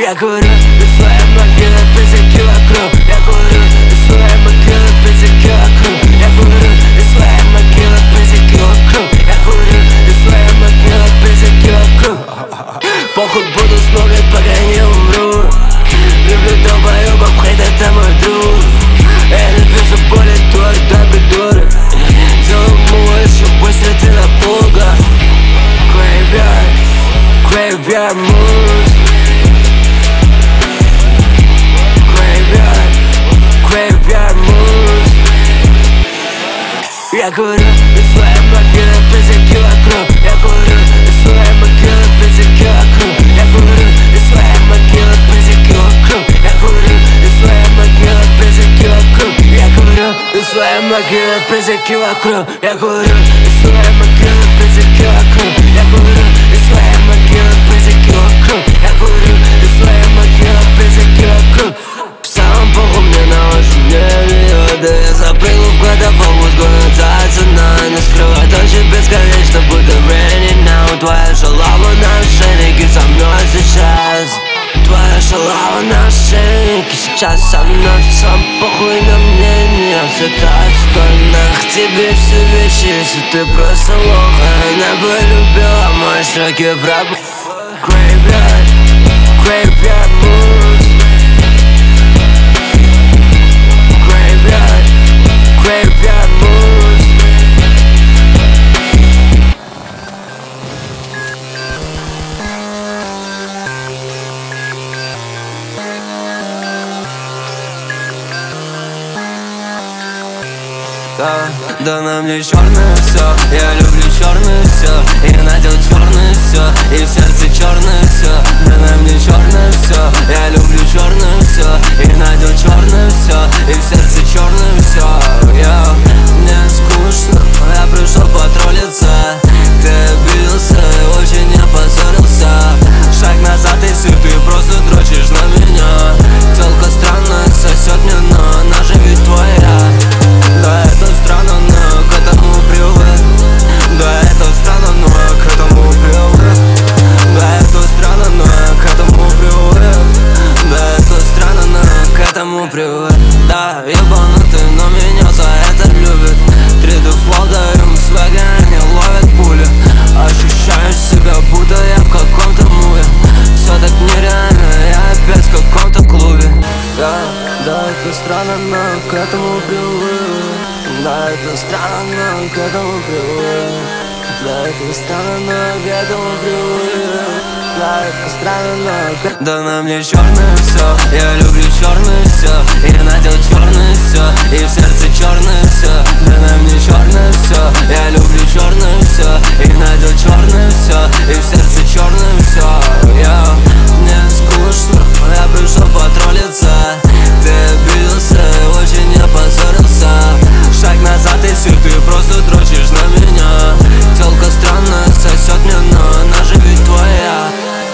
Я курю из своей могилы песенки вокруг. Я курю из своей могилы песенки вокруг. Я курю из своей могилы песенки вокруг. Я курю из своей могилы песенки вокруг. Похуй буду смогать, пока не умру. Люблю долбоёбов, хейт это мой друг. Я не вижу боли, твой да придурок. Делаю мула еще быстро ты напуган. Graveyard moves. Graveyard moves. Я курю из своей могилы песенки вокруг. Я курю из своей могилы песенки вокруг. Я курю из своей могилы песенки вокруг. Я курю из своей могилы песенки вокруг. Я курю из своей могилы песенки вокруг. Я курю из своей могилы песенки вокруг. Я курю из своей могилы песенки вокруг. Я курю из своей могилы песенки вокруг. Сам похуй мне на ваши периоды. Я запрыгну в года по мозгу, но цена не скрывает очи бесконечно, будто raining now. Твоя шалава на ошейнике со мной сейчас. Твоя шалава на ошейнике сейчас со мной. Сам похуй на мнение, все так стольно. К тебе все вещи, если ты просто лоха. Она бы любила мои шоки в рабу. Graveyard moves. Graveyard moves. Да на мне черное все, я люблю черное все. И надел черное все, и в сердце черное все. Да на мне черное все, я люблю черное все. И надел черное все, и в сердце черное все. Мне скучно, я пришел потроллиться. Ты обиделся, очень не опозорился. Шаг назад и сыр, ты просто дрочишь на меня. Телка странная, сосет мне, но она же ведь твоя. Да, это странно, но к этому привык. Да, это странно, но к этому привык. Да, это странно, но к этому привык. Да, это странно, но к этому привык. Да, ебанутый, но меня за это любят. 3D флоу даем свага, они ловят пули. Ощущаю себя, будто я в каком-то муве. Все так нереально, я опять в каком-то клубе. Да, это странно, но к этому привык. Да, это странно, но к этому привык. Да, это странно, но к этому привык. Да, это странно, но да на мне черное все, я люблю черное все. И надел черное все, и в сердце черное все. Да на мне черное все, я люблю черное все. И надел черное все, и в сердце черное все. Мне скучно, я пришел потроллиться. Ты обиделся, очень не опозорился. Шаг назад и сыр, ты просто дрочишь на меня. Телка странная, сосет мне, но она же ведь твоя.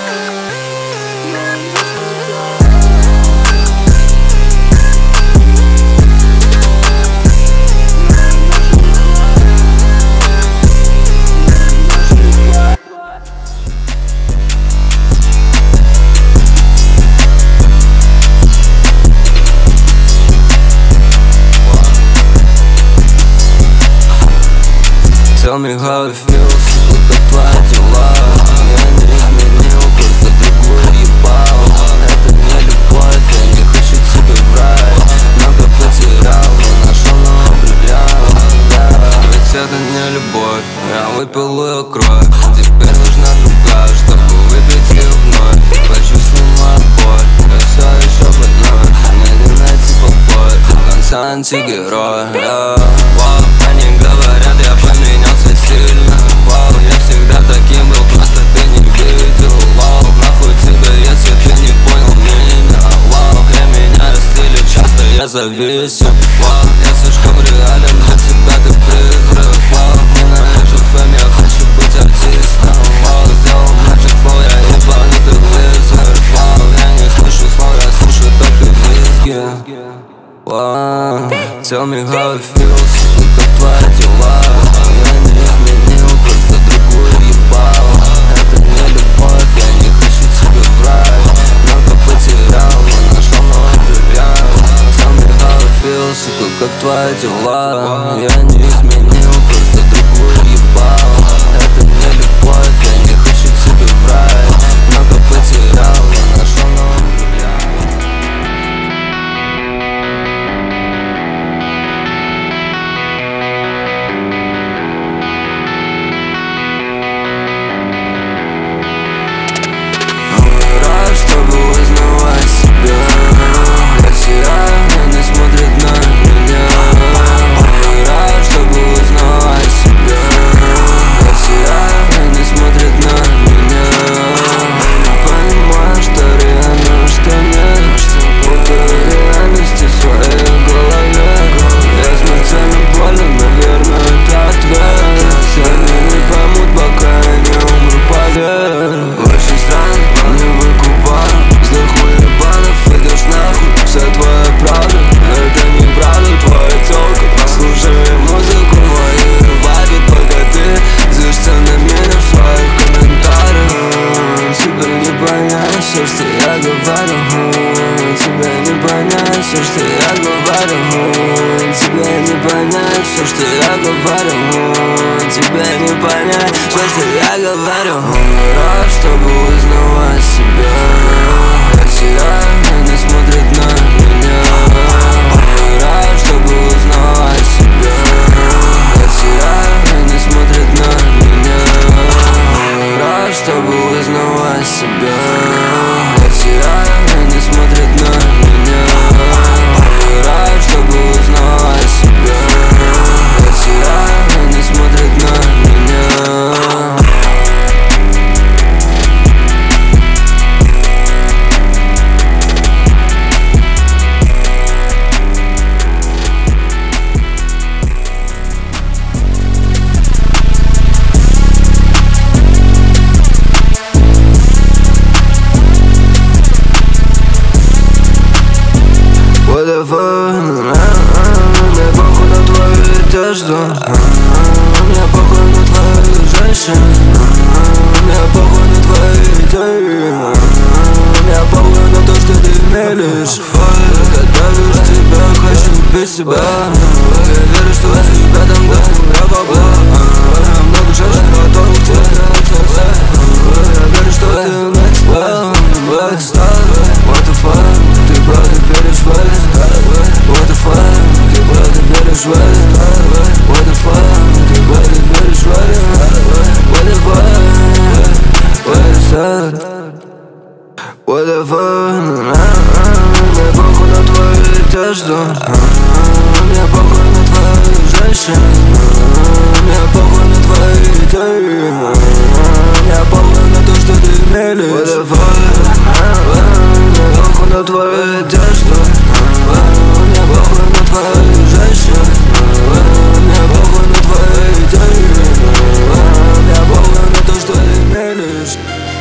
Tell me how it feels, как твои дела. Я не изменил, просто другую ебал. Это не любовь, я не хочу тебя брать. Много потерял, но нашел нового бриллианта. Ведь это не любовь, я выпил ее кровь. Теперь нужна другая, чтобы выпить ее вновь. Почувствуй мою боль, я все еще больной. Мне не найти покой, до конца антигерой. Они говорят, я поменялся сильно. Я всегда таким был, просто ты не видел. Нахуй тебе, если ты не понял меня. Я меняю стили, часто я зависим. Я слишком реален, для тебя ты призрак. Ненавижу фэм, я хочу быть артистом. Сделал magic flow, я ебанутый лизер. Я не слышу слов, я слышу только визги. Tell me how it feels, как твои дела. Я не изменил, просто другую ебал. Это не любовь, я не хочу тебя брать. Много сука, как твои дела? Я не изменил, просто другую ебал. Это не любовь, я не хочу тебе врать. Много потерял, я нашел нового друга. Рад, чтобы узнавать себя. Я теряю, не смотрит на меня. Рад, чтобы узнавать себя. Я теряю, не смотрит на меня. Не понимаю, что реально, что нет. Путаю реальности в своей голове. Я смертельно болен, наверное, это ответ. Все они не поймут, пока я не умру, поверь. Очень странно, не выкупаю. Сдоху ебанов, идешь нахуй. Вся твоя правда, это неправда. Твоя тёлка, послушай музыку мою вайбе, пока ты злишься на меня в своих комментариях. Тебе не понять все, что я говорю. Тебе не понять все, что я говорю. Тебе не понять все, что я говорю. Тебе не понять все, что я говорю. Рад, чтобы узнавать себя. Я теряю, не смотрит на меня. Рад, чтобы узнавать себя. Я теряю, не смотрит на меня. Рад, чтобы узнавать себя. Я теряю, не смотрит на меня. Рад, чтобы узнавать себя. Я теряю, не смотрит на меня. What the fuck? Мне похуй на твою одежду. Мне похуй на твою женщину. Мне похуй на твои идеи. Мне похуй на то, что ты мелешь. Когда вижу тебя, хочу убить себя. Я верю, что у тебя там дохуя бабла. Много женщин готовы к тебе отца. Я верю, что ты next level. What the fuck? Ты правда веришь в это? What the fuck? Ты правда веришь в это? What the fuck? Ты правда веришь в это? What the fuck? What is that? What the fuck? Мне похуй на твою одежду. Мне похуй на твою женщину. Мне похуй на твои идеи. Мне похуй на то, что ты мелешь. What the fuck? Мне похуй на твою одежду. Мне похуй на твою женщину. Мне похуй на твои идеи. Мне похуй на то, что ты мелешь.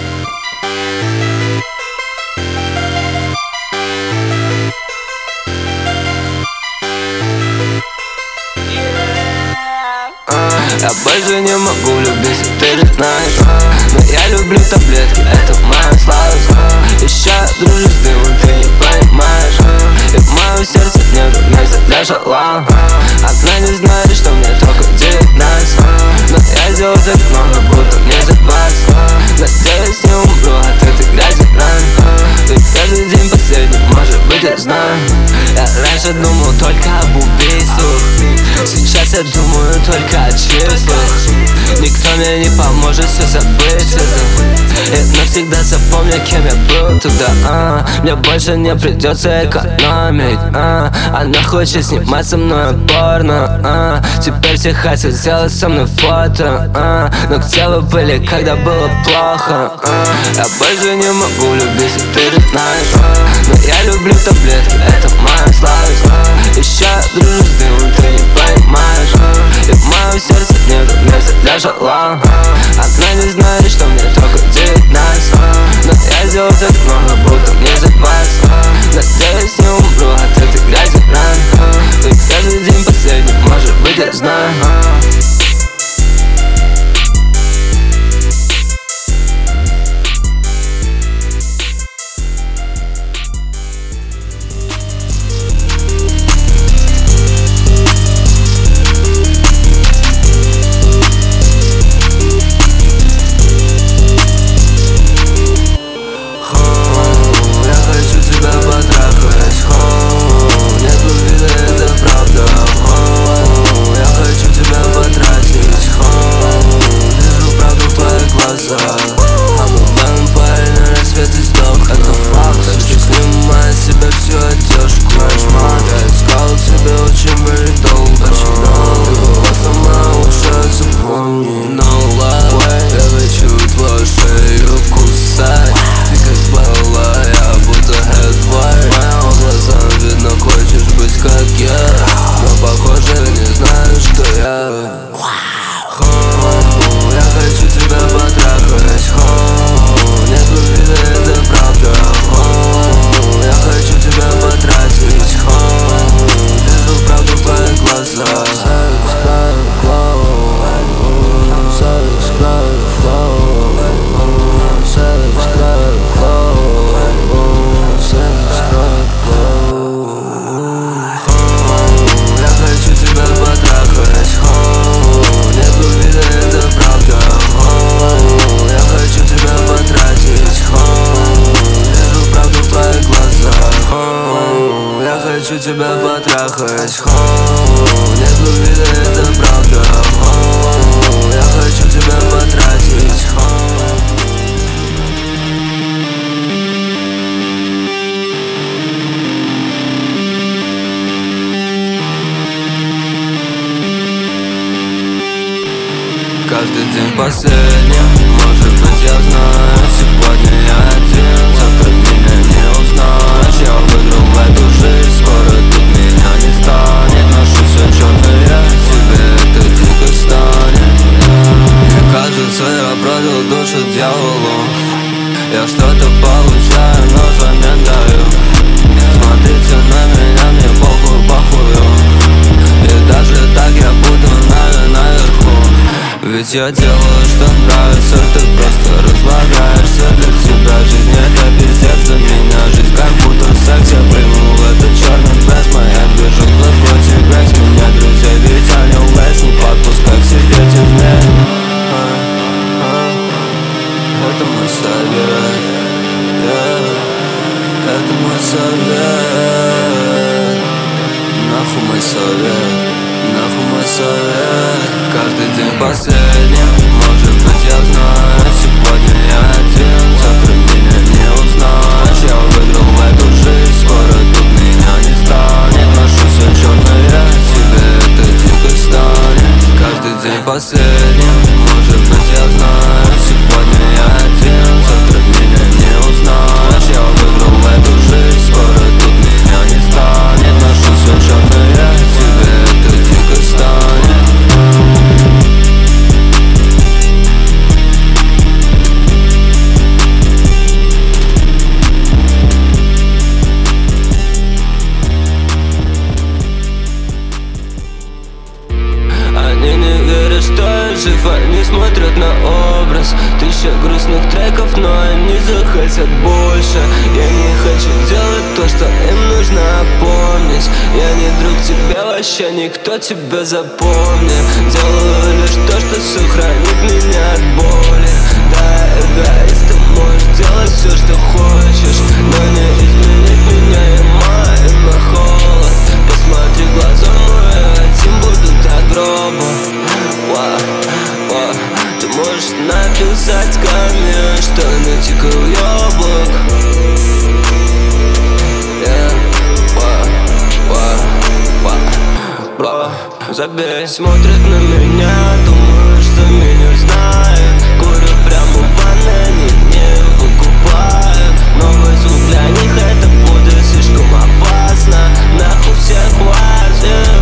Я больше не могу любить, ты же знаешь. Но я люблю таблетки, это моя слабость. Еще дружу с дымом, ты не понимаешь. И в моем сердце нету места для шалам. Она не знает, что мне только 19. Но я сделал так много, будто мне за 20. Надеюсь, не умру от этой грязи ран. Ведь каждый день последний, может быть, я знаю. Я раньше думал только об убийствах. Сейчас я думаю только о числах. Никто мне не поможет все забыть это. И навсегда запомню, кем я был тогда. Мне больше не придется экономить. Она хочет снимать со мной порно. Теперь все хотят сделать со мной фото. Но где вы были, когда было плохо? Я больше не могу любить, ты же знаешь. Но я люблю таблетки, это моя слабость. Еще дружу с дымом, ты не понимаешь. И в моем сердце нету места для шалам. Она не знает, что мне только 19. Но я сделал так много, будто мне за 20. Надеюсь, не умру от этой грязи ран. Ведь каждый день последний, может быть, я знаю. тебя потрахать, нет любви, это правда, я хочу тебя потратить, Каждый день последний, может быть я знаю. Сегодня я один, завтра меня не узнаешь. Я выиграл в эту жизнь, скоро тут меня не станет. Ношу все черное, тебе это дико станет. Мне кажется, я продал душу дьяволу. Я что-то получаю, но взамен даю. Смотрите на меня, мне похуй, похую. И даже так я буду наверху. Ведь я делаю, что нравится, ты просто разлагаешься. Для тебя жизнь это пиздец, для меня жизнь как будто секс. Я приму в этот черный пресс, моя движуха хоть и грязь. Меня друзья, ведь они лез, не подпускай к себе теснее. Это мой совет, это мой совет. Нахуй мой совет, нахуй мой совет. Каждый день последний, может быть я знаю. Сегодня я один, завтра меня не узнаешь. Я выиграл в эту жизнь, скоро тут меня не станет. Ношу все черное, тебе это дико станет. Каждый день последний, может быть я знаю. Сегодня я один, завтра меня не узнаешь. Я выиграл в эту жизнь, скоро тут меня не станет. Ношу все черное, тебе это дико станет. Они не верят, что я жив, они смотрят на образ. Тысяча грустных треков, но они захотят больше. Я не хочу делать то, что им нужно помнить. Я не друг тебе, вообще никто тебя запомнит. Делаю лишь то, что сохранит меня от боли. Да, эгоист, ты можешь делать все, что хочешь, но не изменить меня и на холод. Посмотри глаза мои, этим буду так грубо. Ты можешь написать ко мне, что натекал яблок. Забей, смотрят на меня, думают, что меня знают. Курю прямо в ванной, не выкупают. Новый звук для них, это будет слишком опасно. Нахуй всех хватит.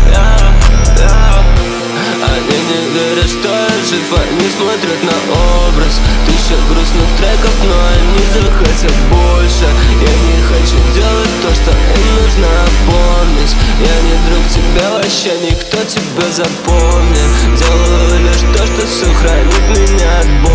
Они не верят, что я жив, они смотрят на образ. Тысяча грустных треков, но они захотят больше. Я не хочу делать то, что им нужно помнить. Я не друг тебе, вообще никто тебя запомнит. Делаю лишь то, что сохранит меня от боли.